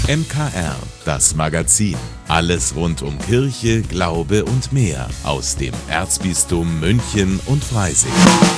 MKR, das Magazin. Alles rund um Kirche, Glaube und mehr aus dem Erzbistum München und Freising.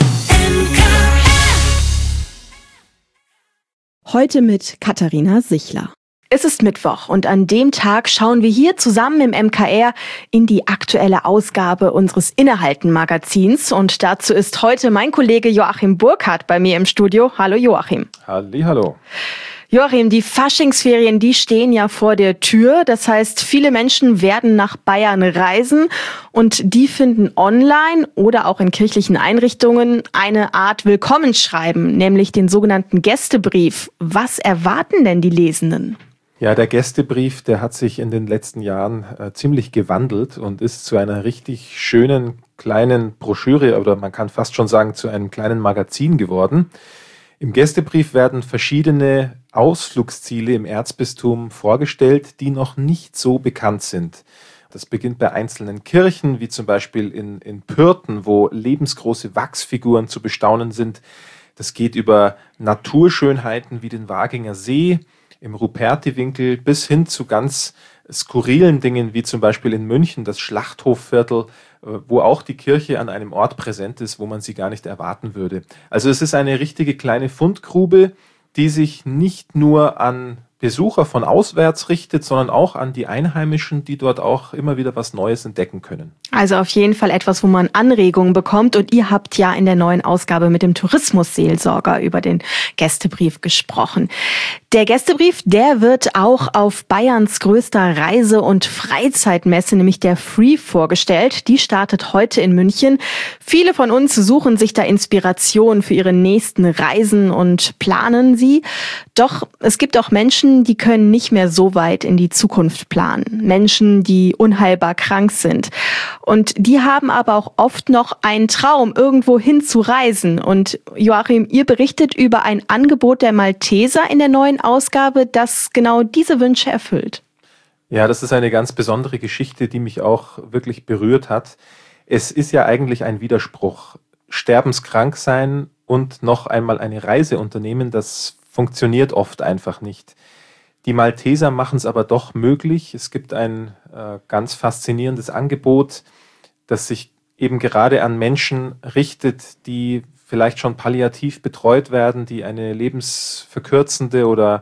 Heute mit Katharina Sichler. Es ist Mittwoch und an dem Tag schauen wir hier zusammen im MKR in die aktuelle Ausgabe unseres Innehalten-Magazins. Und dazu ist heute mein Kollege Joachim Burkhardt bei mir im Studio. Hallo Joachim. Hallihallo. Joachim, die Faschingsferien, die stehen ja vor der Tür. Das heißt, viele Menschen werden nach Bayern reisen und die finden online oder auch in kirchlichen Einrichtungen eine Art Willkommensschreiben, nämlich den sogenannten Gästebrief. Was erwarten denn die Lesenden? Ja, der Gästebrief, der hat sich in den letzten Jahren ziemlich gewandelt und ist zu einer richtig schönen kleinen Broschüre oder man kann fast schon sagen zu einem kleinen Magazin geworden. Im Gästebrief werden verschiedene Ausflugsziele im Erzbistum vorgestellt, die noch nicht so bekannt sind. Das beginnt bei einzelnen Kirchen, wie zum Beispiel in Pürten, wo lebensgroße Wachsfiguren zu bestaunen sind. Das geht über Naturschönheiten wie den Waginger See, im Rupertiwinkel bis hin zu ganz skurrilen Dingen, wie zum Beispiel in München das Schlachthofviertel, wo auch die Kirche an einem Ort präsent ist, wo man sie gar nicht erwarten würde. Also es ist eine richtige kleine Fundgrube, die sich nicht nur an Besucher von auswärts richtet, sondern auch an die Einheimischen, die dort auch immer wieder was Neues entdecken können. Also auf jeden Fall etwas, wo man Anregungen bekommt. Und ihr habt ja in der neuen Ausgabe mit dem Tourismusseelsorger über den Gästebrief gesprochen. Der Gästebrief, der wird auch auf Bayerns größter Reise- und Freizeitmesse, nämlich der Free, vorgestellt. Die startet heute in München. Viele von uns suchen sich da Inspiration für ihre nächsten Reisen und planen sie. Doch es gibt auch Menschen, die können nicht mehr so weit in die Zukunft planen. Menschen, die unheilbar krank sind. Und die haben aber auch oft noch einen Traum, irgendwo hin zu reisen. Und Joachim, ihr berichtet über ein Angebot der Malteser in der neuen Ausgabe, das genau diese Wünsche erfüllt. Ja, das ist eine ganz besondere Geschichte, die mich auch wirklich berührt hat. Es ist ja eigentlich ein Widerspruch. Sterbenskrank sein und noch einmal eine Reise unternehmen, das funktioniert oft einfach nicht. Die Malteser machen es aber doch möglich. Es gibt ein ganz faszinierendes Angebot, das sich eben gerade an Menschen richtet, die vielleicht schon palliativ betreut werden, die eine lebensverkürzende oder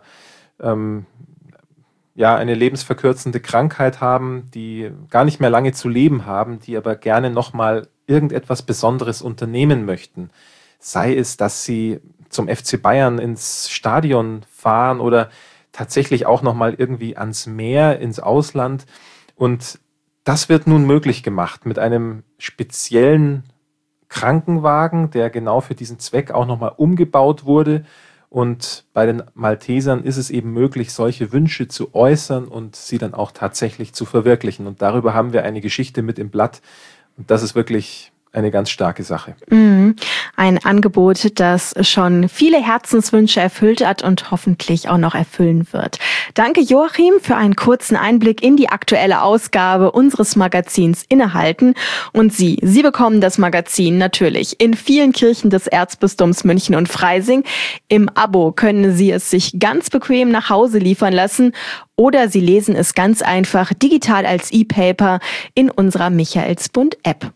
eine lebensverkürzende Krankheit haben, die gar nicht mehr lange zu leben haben, die aber gerne nochmal irgendetwas Besonderes unternehmen möchten. Sei es, dass sie zum FC Bayern ins Stadion fahren oder tatsächlich auch nochmal irgendwie ans Meer, ins Ausland. Und das wird nun möglich gemacht mit einem speziellen Krankenwagen, der genau für diesen Zweck auch nochmal umgebaut wurde. Und bei den Maltesern ist es eben möglich, solche Wünsche zu äußern und sie dann auch tatsächlich zu verwirklichen. Und darüber haben wir eine Geschichte mit im Blatt. Und das ist wirklich eine ganz starke Sache. Ein Angebot, das schon viele Herzenswünsche erfüllt hat und hoffentlich auch noch erfüllen wird. Danke Joachim für einen kurzen Einblick in die aktuelle Ausgabe unseres Magazins Innehalten. Und Sie bekommen das Magazin natürlich in vielen Kirchen des Erzbistums München und Freising. Im Abo können Sie es sich ganz bequem nach Hause liefern lassen oder Sie lesen es ganz einfach digital als E-Paper in unserer Michaelsbund-App.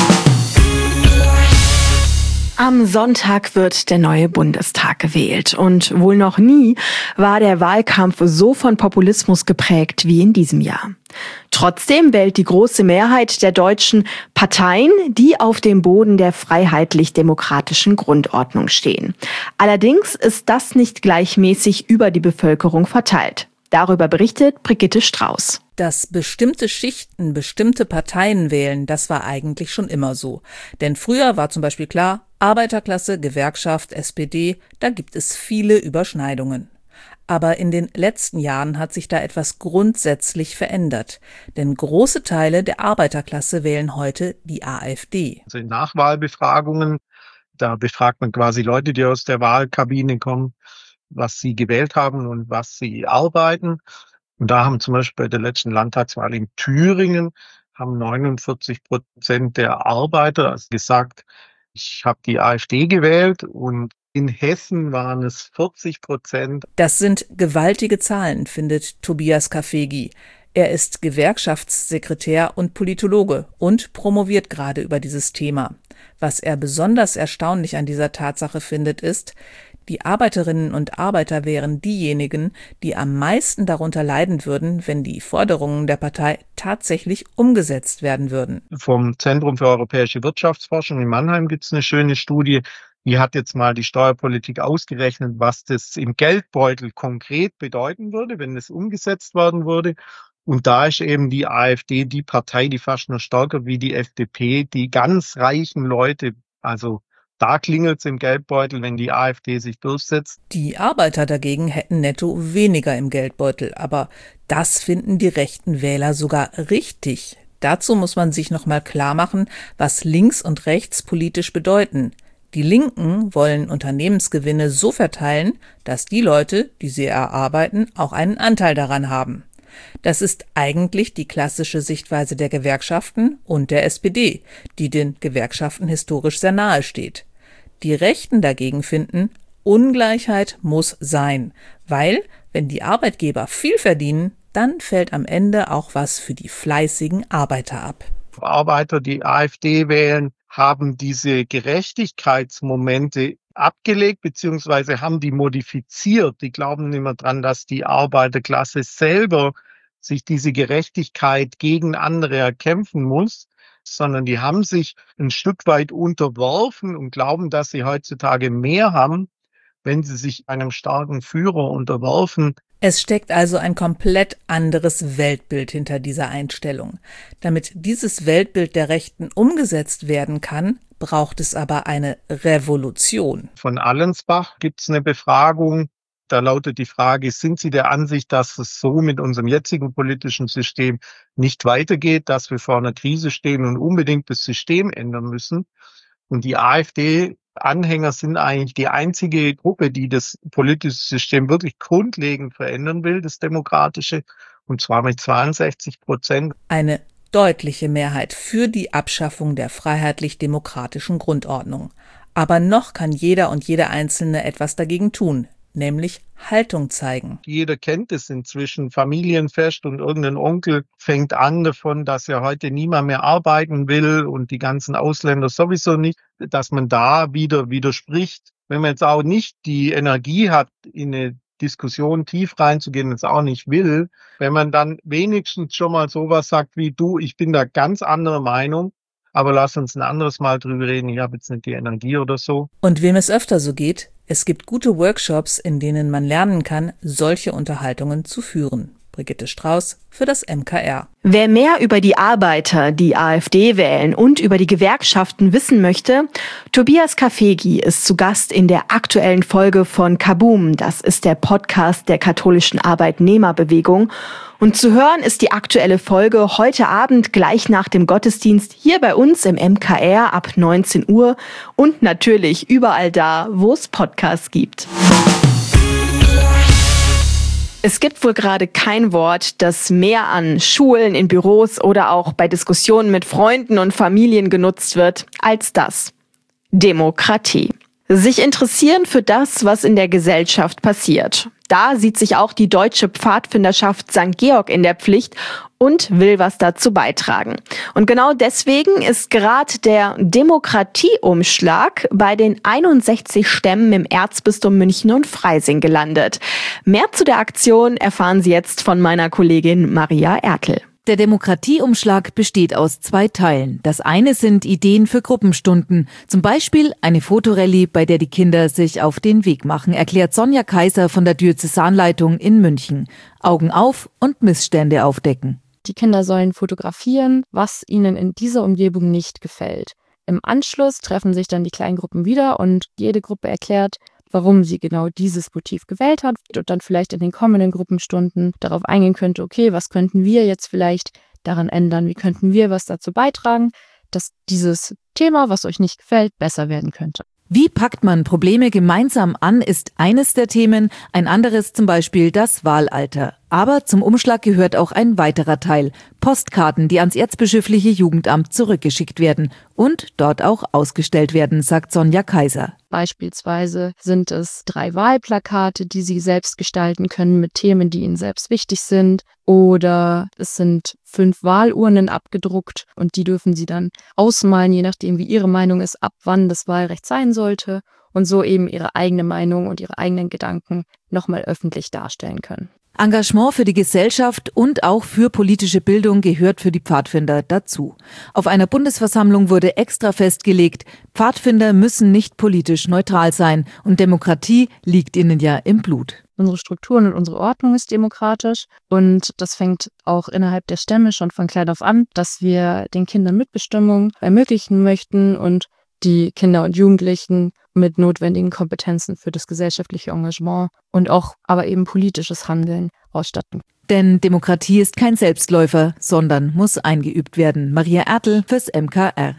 Am Sonntag wird der neue Bundestag gewählt und wohl noch nie war der Wahlkampf so von Populismus geprägt wie in diesem Jahr. Trotzdem wählt die große Mehrheit der Deutschen Parteien, die auf dem Boden der freiheitlich-demokratischen Grundordnung stehen. Allerdings ist das nicht gleichmäßig über die Bevölkerung verteilt. Darüber berichtet Brigitte Strauß. Dass bestimmte Schichten bestimmte Parteien wählen, das war eigentlich schon immer so. Denn früher war zum Beispiel klar, Arbeiterklasse, Gewerkschaft, SPD, da gibt es viele Überschneidungen. Aber in den letzten Jahren hat sich da etwas grundsätzlich verändert. Denn große Teile der Arbeiterklasse wählen heute die AfD. Also in Nachwahlbefragungen, da befragt man quasi Leute, die aus der Wahlkabine kommen, was sie gewählt haben und was sie arbeiten. Und da haben zum Beispiel bei der letzten Landtagswahl in Thüringen haben 49% der Arbeiter gesagt, ich habe die AfD gewählt und In Hessen waren es 40%. Das sind gewaltige Zahlen, findet Tobias Kafegi. Er ist Gewerkschaftssekretär und Politologe und promoviert gerade über dieses Thema. Was er besonders erstaunlich an dieser Tatsache findet, ist, die Arbeiterinnen und Arbeiter wären diejenigen, die am meisten darunter leiden würden, wenn die Forderungen der Partei tatsächlich umgesetzt werden würden. Vom Zentrum für europäische Wirtschaftsforschung in Mannheim gibt es eine schöne Studie. Die hat jetzt mal die Steuerpolitik ausgerechnet, was das im Geldbeutel konkret bedeuten würde, wenn es umgesetzt werden würde. Und da ist eben die AfD die Partei, die fast noch stärker wie die FDP, die ganz reichen Leute, also da klingelt es im Geldbeutel, wenn die AfD sich durchsetzt. Die Arbeiter dagegen hätten netto weniger im Geldbeutel, aber das finden die rechten Wähler sogar richtig. Dazu muss man sich nochmal klar machen, was links und rechts politisch bedeuten. Die Linken wollen Unternehmensgewinne so verteilen, dass die Leute, die sie erarbeiten, auch einen Anteil daran haben. Das ist eigentlich die klassische Sichtweise der Gewerkschaften und der SPD, die den Gewerkschaften historisch sehr nahe steht. Die Rechten dagegen finden, Ungleichheit muss sein, weil, wenn die Arbeitgeber viel verdienen, dann fällt am Ende auch was für die fleißigen Arbeiter ab. Arbeiter, die AfD wählen, haben diese Gerechtigkeitsmomente abgelegt, beziehungsweise haben die modifiziert. Die glauben nicht mehr dran, dass die Arbeiterklasse selber sich diese Gerechtigkeit gegen andere erkämpfen muss, sondern die haben sich ein Stück weit unterworfen und glauben, dass sie heutzutage mehr haben, wenn sie sich einem starken Führer unterwerfen. Es steckt also ein komplett anderes Weltbild hinter dieser Einstellung. Damit dieses Weltbild der Rechten umgesetzt werden kann, braucht es aber eine Revolution. Von Allensbach gibt es eine Befragung. Da lautet die Frage, sind Sie der Ansicht, dass es so mit unserem jetzigen politischen System nicht weitergeht, dass wir vor einer Krise stehen und unbedingt das System ändern müssen? Und die AfD-Anhänger sind eigentlich die einzige Gruppe, die das politische System wirklich grundlegend verändern will, das demokratische, und zwar mit 62%. Eine deutliche Mehrheit für die Abschaffung der freiheitlich-demokratischen Grundordnung. Aber noch kann jeder und jede Einzelne etwas dagegen tun, nämlich Haltung zeigen. Jeder kennt es inzwischen, Familienfest, und irgendein Onkel fängt an davon, dass er heute niemand mehr arbeiten will und die ganzen Ausländer sowieso nicht, dass man da wieder widerspricht. Wenn man jetzt auch nicht die Energie hat, in eine Diskussion tief reinzugehen, es auch nicht will, wenn man dann wenigstens schon mal sowas sagt wie, du, ich bin da ganz anderer Meinung, aber lass uns ein anderes Mal drüber reden, ich habe jetzt nicht die Energie oder so. Und wem es öfter so geht, es gibt gute Workshops, in denen man lernen kann, solche Unterhaltungen zu führen. Brigitte Strauß für das MKR. Wer mehr über die Arbeiter, die AfD wählen und über die Gewerkschaften wissen möchte, Tobias Kafegi ist zu Gast in der aktuellen Folge von Kaboom. Das ist der Podcast der katholischen Arbeitnehmerbewegung. Und zu hören ist die aktuelle Folge heute Abend gleich nach dem Gottesdienst hier bei uns im MKR ab 19 Uhr und natürlich überall da, wo es Podcasts gibt. Es gibt wohl gerade kein Wort, das mehr an Schulen, in Büros oder auch bei Diskussionen mit Freunden und Familien genutzt wird, als das: Demokratie. Sich interessieren für das, was in der Gesellschaft passiert. Da sieht sich auch die Deutsche Pfadfinderschaft St. Georg in der Pflicht und will was dazu beitragen. Und genau deswegen ist gerade der Demokratieumschlag bei den 61 Stämmen im Erzbistum München und Freising gelandet. Mehr zu der Aktion erfahren Sie jetzt von meiner Kollegin Maria Ertl. Der Demokratieumschlag besteht aus 2 Teilen. Das eine sind Ideen für Gruppenstunden. Zum Beispiel eine Fotorallye, bei der die Kinder sich auf den Weg machen, erklärt Sonja Kaiser von der Diözesanleitung in München. Augen auf und Missstände aufdecken. Die Kinder sollen fotografieren, was ihnen in dieser Umgebung nicht gefällt. Im Anschluss treffen sich dann die Kleingruppen wieder und jede Gruppe erklärt, warum sie genau dieses Motiv gewählt hat und dann vielleicht in den kommenden Gruppenstunden darauf eingehen könnte, okay, was könnten wir jetzt vielleicht daran ändern, wie könnten wir was dazu beitragen, dass dieses Thema, was euch nicht gefällt, besser werden könnte. Wie packt man Probleme gemeinsam an, ist eines der Themen, ein anderes zum Beispiel das Wahlalter. Aber zum Umschlag gehört auch ein weiterer Teil. Postkarten, die ans erzbischöfliche Jugendamt zurückgeschickt werden und dort auch ausgestellt werden, sagt Sonja Kaiser. Beispielsweise sind es 3 Wahlplakate, die Sie selbst gestalten können mit Themen, die Ihnen selbst wichtig sind. Oder es sind 5 Wahlurnen abgedruckt und die dürfen Sie dann ausmalen, je nachdem wie Ihre Meinung ist, ab wann das Wahlrecht sein sollte. Und so eben Ihre eigene Meinung und Ihre eigenen Gedanken nochmal öffentlich darstellen können. Engagement für die Gesellschaft und auch für politische Bildung gehört für die Pfadfinder dazu. Auf einer Bundesversammlung wurde extra festgelegt, Pfadfinder müssen nicht politisch neutral sein und Demokratie liegt ihnen ja im Blut. Unsere Strukturen und unsere Ordnung ist demokratisch und das fängt auch innerhalb der Stämme schon von klein auf an, dass wir den Kindern Mitbestimmung ermöglichen möchten und die Kinder und Jugendlichen mit notwendigen Kompetenzen für das gesellschaftliche Engagement und auch aber eben politisches Handeln ausstatten. Denn Demokratie ist kein Selbstläufer, sondern muss eingeübt werden. Maria Ertl fürs MKR.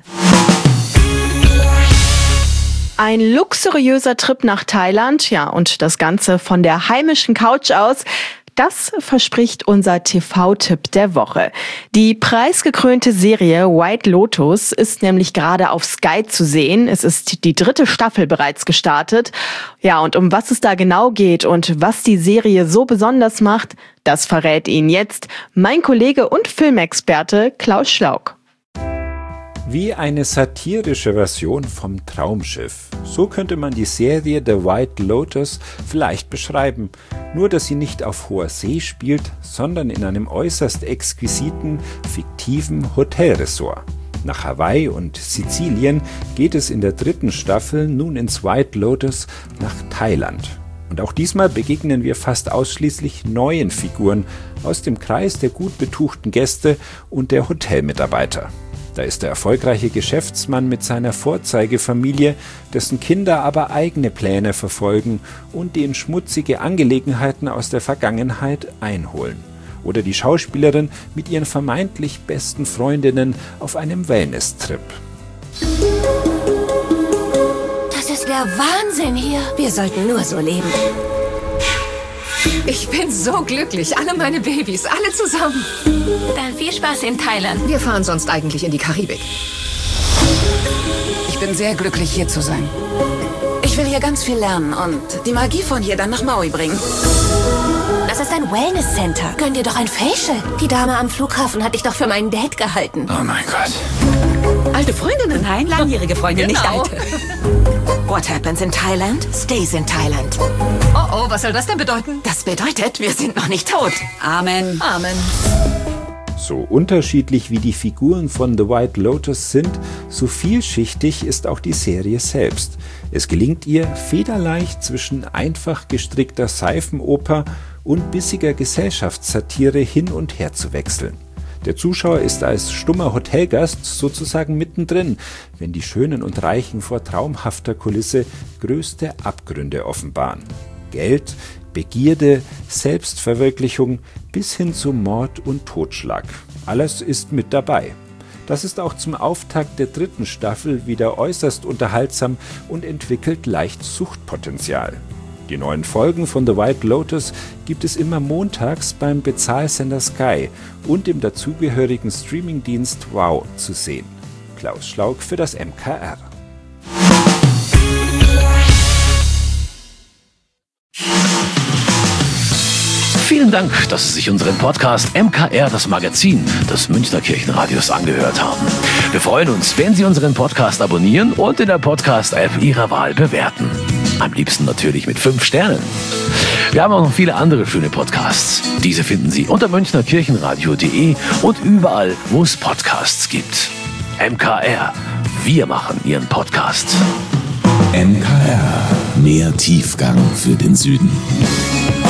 Ein luxuriöser Trip nach Thailand, ja, und das Ganze von der heimischen Couch aus. Das verspricht unser TV-Tipp der Woche. Die preisgekrönte Serie White Lotus ist nämlich gerade auf Sky zu sehen. Es ist die 3. Staffel bereits gestartet. Ja, und um was es da genau geht und was die Serie so besonders macht, das verrät Ihnen jetzt mein Kollege und Filmexperte Klaus Schlauk. Wie eine satirische Version vom Traumschiff. So könnte man die Serie The White Lotus vielleicht beschreiben. Nur, dass sie nicht auf hoher See spielt, sondern in einem äußerst exquisiten, fiktiven Hotelresort. Nach Hawaii und Sizilien geht es in der 3. Staffel nun ins White Lotus nach Thailand. Und auch diesmal begegnen wir fast ausschließlich neuen Figuren aus dem Kreis der gut betuchten Gäste und der Hotelmitarbeiter. Da ist der erfolgreiche Geschäftsmann mit seiner Vorzeigefamilie, dessen Kinder aber eigene Pläne verfolgen und die in schmutzige Angelegenheiten aus der Vergangenheit einholen. Oder die Schauspielerin mit ihren vermeintlich besten Freundinnen auf einem Wellness-Trip. Das ist der Wahnsinn hier. Wir sollten nur so leben. Ich bin so glücklich. Alle meine Babys, alle zusammen. Dann viel Spaß in Thailand. Wir fahren sonst eigentlich in die Karibik. Ich bin sehr glücklich, hier zu sein. Ich will hier ganz viel lernen und die Magie von hier dann nach Maui bringen. Das ist ein Wellness-Center. Gönn dir doch ein Facial. Die Dame am Flughafen hat dich doch für meinen Date gehalten. Oh mein Gott. Alte Freundinnen? Nein, langjährige Freunde, Genau. nicht alte. What happens in Thailand, stays in Thailand. Oh, was soll das denn bedeuten? Das bedeutet, wir sind noch nicht tot. Amen. Amen. So unterschiedlich wie die Figuren von The White Lotus sind, so vielschichtig ist auch die Serie selbst. Es gelingt ihr, federleicht zwischen einfach gestrickter Seifenoper und bissiger Gesellschaftssatire hin und her zu wechseln. Der Zuschauer ist als stummer Hotelgast sozusagen mittendrin, wenn die Schönen und Reichen vor traumhafter Kulisse größte Abgründe offenbaren. Geld, Begierde, Selbstverwirklichung bis hin zu Mord und Totschlag. Alles ist mit dabei. Das ist auch zum Auftakt der 3. Staffel wieder äußerst unterhaltsam und entwickelt leicht Suchtpotenzial. Die neuen Folgen von The White Lotus gibt es immer montags beim Bezahlsender Sky und im dazugehörigen Streamingdienst Wow zu sehen. Klaus Schlauk für das MKR. Vielen Dank, dass Sie sich unseren Podcast MKR, das Magazin des Münchner Kirchenradios, angehört haben. Wir freuen uns, wenn Sie unseren Podcast abonnieren und in der Podcast-App Ihrer Wahl bewerten. Am liebsten natürlich mit 5 Sternen. Wir haben auch noch viele andere schöne Podcasts. Diese finden Sie unter münchnerkirchenradio.de und überall, wo es Podcasts gibt. MKR, wir machen Ihren Podcast. MKR, mehr Tiefgang für den Süden.